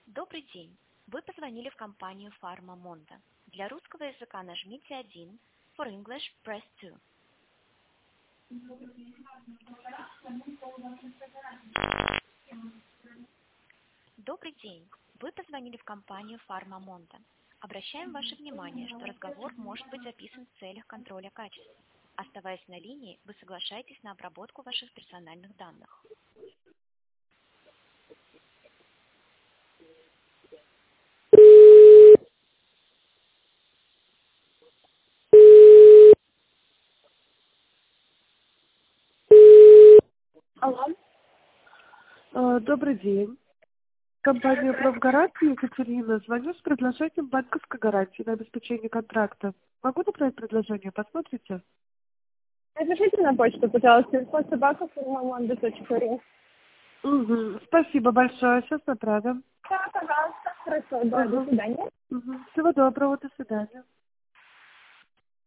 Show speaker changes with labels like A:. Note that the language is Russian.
A: Добрый день. Вы позвонили в компанию Pharma Monte. Для русского языка нажмите 1. For English, press 2. Добрый день. Вы позвонили в компанию Pharma Monte. Обращаем ваше внимание, что разговор может быть записан в целях контроля качества. Оставаясь на линии, вы соглашаетесь на обработку ваших персональных данных.
B: Алло.
C: Добрый день. Компания «Профгарантия» Екатерина. Звоню с предложением банковской гарантии на обеспечение контракта. Могу направить предложение? Посмотрите.
B: Напишите на почту, пожалуйста, info@farmamonde.ru.
C: Спасибо большое. Сейчас направим.
B: Да, пожалуйста. Хорошо, да, до свидания.
C: Всего доброго. До свидания.